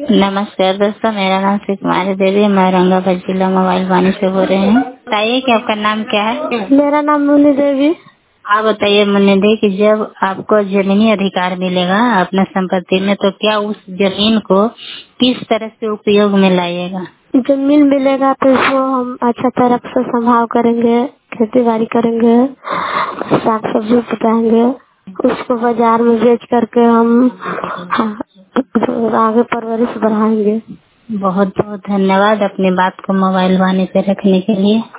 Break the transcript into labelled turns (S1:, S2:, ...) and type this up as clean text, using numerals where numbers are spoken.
S1: नमस्कार दोस्तों, मेरा नाम श्री कुमारी देवी है। मैं औरंगाबाद जिला मोबाइल वाणी से बोल रहे हैं। बताइए कि आपका नाम क्या है?
S2: मेरा नाम मुन्नी देवी।
S1: आप बताइए मुन्नी देवी कि जब आपको जमीनी अधिकार मिलेगा अपने संपत्ति में, तो क्या उस जमीन को किस तरह से उपयोग में लाइएगा?
S2: जमीन मिलेगा तो इसको हम अच्छा तरह से संभाल करेंगे, खेती बाड़ी करेंगे, साग सब्जी उगाएंगे, उसको बाजार में बेच करके हम आगे परवरिश बढ़ाएंगे।
S1: बहुत बहुत धन्यवाद अपनी बात को मोबाइल वाणी पे रखने के लिए।